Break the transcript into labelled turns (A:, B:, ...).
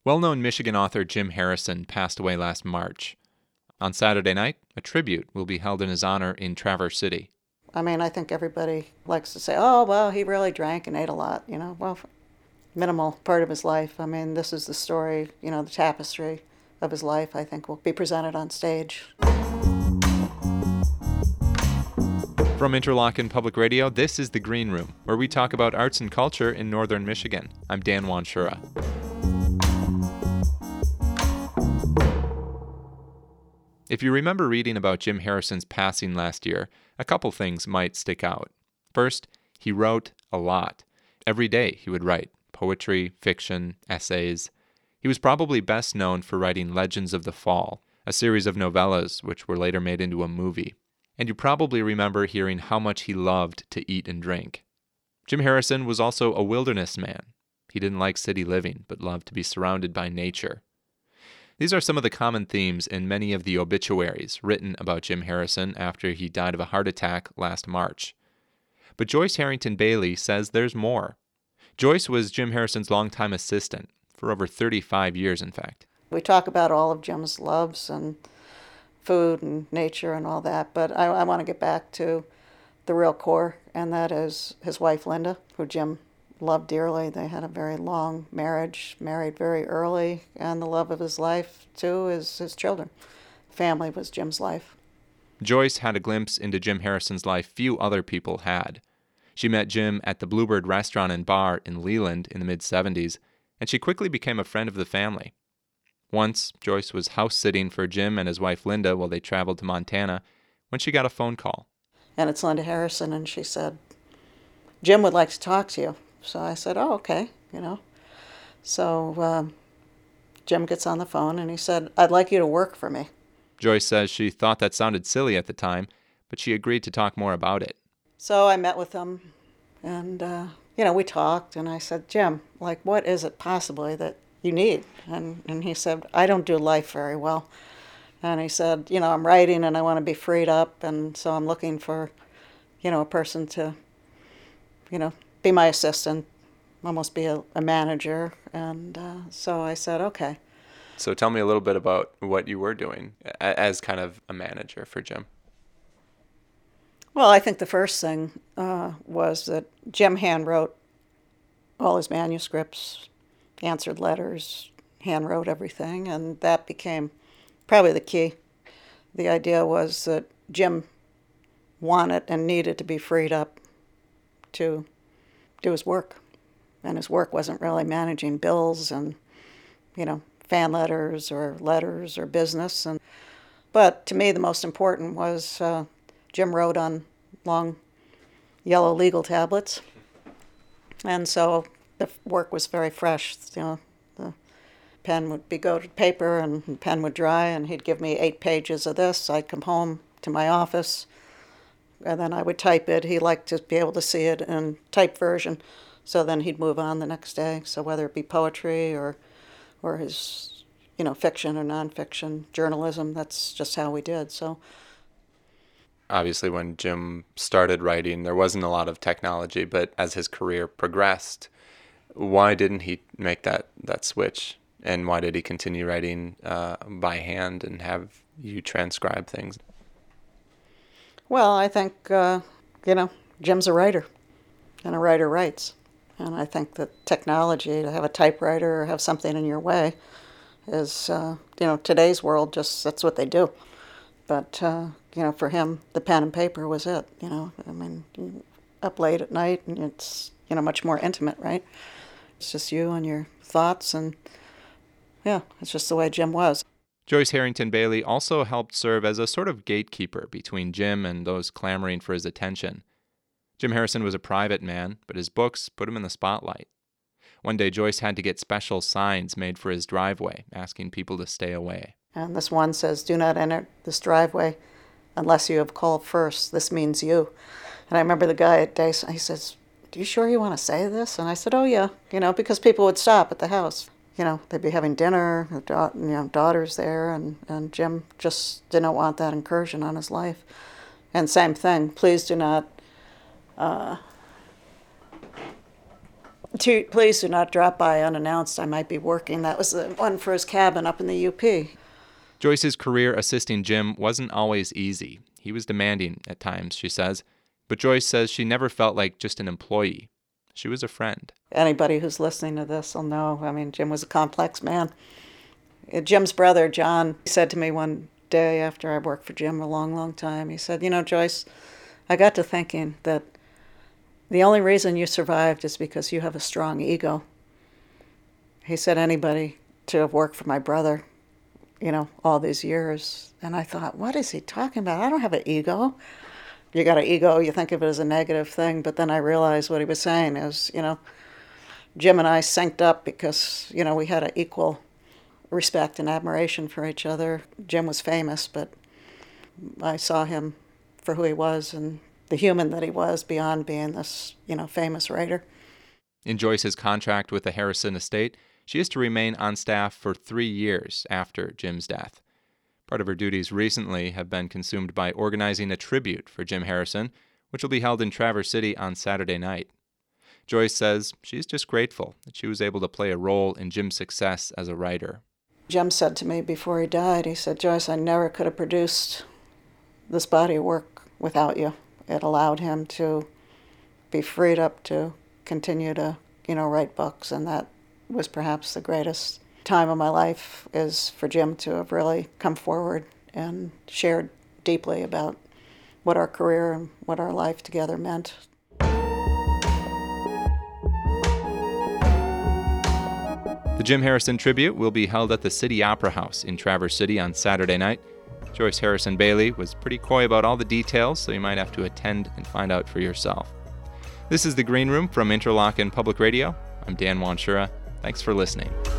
A: Well-known Michigan author Jim Harrison passed away last March. On Saturday night, a tribute will be held in his honor in Traverse City.
B: I mean, I think everybody likes to say, oh, well, he really drank and ate a lot, Well, minimal part of his life. I mean, this is the story, the tapestry of his life, I think, will be presented on stage.
A: From Interlochen Public Radio, this is The Green Room, where we talk about arts and culture in northern Michigan. I'm Dan Wanshura. If you remember reading about Jim Harrison's passing last year, a couple things might stick out. First, he wrote a lot. Every day he would write poetry, fiction, essays. He was probably best known for writing Legends of the Fall, a series of novellas which were later made into a movie. And you probably remember hearing how much he loved to eat and drink. Jim Harrison was also a wilderness man. He didn't like city living, but loved to be surrounded by nature. These are some of the common themes in many of the obituaries written about Jim Harrison after he died of a heart attack last March. But Joyce Harrington Bailey says there's more. Joyce was Jim Harrison's longtime assistant, for over 35 years, in fact.
B: We talk about all of Jim's loves and food and nature and all that, but I want to get back to the real core, and that is his wife, Linda, who Jim loved dearly. They had a very long marriage, married very early, and the love of his life, too, is his children. Family was Jim's life.
A: Joyce had a glimpse into Jim Harrison's life few other people had. She met Jim at the Bluebird Restaurant and Bar in Leland in the mid-'70s, and she quickly became a friend of the family. Once, Joyce was house-sitting for Jim and his wife Linda while they traveled to Montana when she got a phone call.
B: And it's Linda Harrison, and she said, Jim would like to talk to you. So I said, oh, okay, So Jim gets on the phone, and he said, I'd like you to work for me.
A: Joyce says she thought that sounded silly at the time, but she agreed to talk more about it.
B: So I met with him, and, we talked, and I said, Jim, what is it possibly that you need? And he said, I don't do life very well. And he said, I'm writing and I want to be freed up, and so I'm looking for, a person to, be my assistant, almost be a manager. And so I said, okay.
A: So tell me a little bit about what you were doing as kind of a manager for Jim.
B: Well, I think the first thing was that Jim hand-wrote all his manuscripts, answered letters, hand-wrote everything, and that became probably the key. The idea was that Jim wanted and needed to be freed up to do his work, and his work wasn't really managing bills and, fan letters or business. But to me, the most important was Jim wrote on long yellow legal tablets, and so the work was very fresh. The pen would go to paper and the pen would dry, and he'd give me 8 pages of this. I'd come home to my office, and then I would type it. He liked to be able to see it in typed version, so then he'd move on the next day. So whether it be poetry or his, fiction or nonfiction, journalism, that's just how we did. So
A: obviously when Jim started writing, there wasn't a lot of technology, but as his career progressed, why didn't he make that switch? And why did he continue writing by hand and have you transcribe things?
B: Well, I think, Jim's a writer, and a writer writes. And I think that technology, to have a typewriter or have something in your way, is, today's world, just that's what they do. But, for him, the pen and paper was it, up late at night, and it's, much more intimate, right? It's just you and your thoughts, and, yeah, it's just the way Jim was.
A: Joyce Harrington Bailey also helped serve as a sort of gatekeeper between Jim and those clamoring for his attention. Jim Harrison was a private man, but his books put him in the spotlight. One day, Joyce had to get special signs made for his driveway, asking people to stay away.
B: And this one says, "Do not enter this driveway unless you have called first. This means you." And I remember the guy at Dace, he says, "Do you sure you want to say this?" And I said, "Oh, yeah," because people would stop at the house. They'd be having dinner, daughters there, and Jim just didn't want that incursion on his life. And same thing, please do not Please do not drop by unannounced. I might be working. That was the one for his cabin up in the UP.
A: Joyce's career assisting Jim wasn't always easy. He was demanding at times, she says. But Joyce says she never felt like just an employee. She was a friend.
B: Anybody who's listening to this will know. I mean, Jim was a complex man. Jim's brother, John, said to me one day after I worked for Jim a long, long time, he said, Joyce, I got to thinking that the only reason you survived is because you have a strong ego. He said, anybody to have worked for my brother, all these years. And I thought, what is he talking about? I don't have an ego. You got an ego, you think of it as a negative thing, but then I realized what he was saying is, Jim and I synced up because, we had an equal respect and admiration for each other. Jim was famous, but I saw him for who he was and the human that he was beyond being this, famous writer.
A: In Joyce's contract with the Harrison estate, she is to remain on staff for 3 years after Jim's death. Part of her duties recently have been consumed by organizing a tribute for Jim Harrison, which will be held in Traverse City on Saturday night. Joyce says she's just grateful that she was able to play a role in Jim's success as a writer.
B: Jim said to me before he died, he said, Joyce, I never could have produced this body of work without you. It allowed him to be freed up to continue to, write books, and that was perhaps the greatest time of my life, is for Jim to have really come forward and shared deeply about what our career and what our life together meant.
A: The Jim Harrison tribute will be held at the City Opera House in Traverse City on Saturday night. Joyce Harrison Bailey was pretty coy about all the details, so you might have to attend and find out for yourself. This is The Green Room from Interlochen Public Radio. I'm Dan Wanshura. Thanks for listening.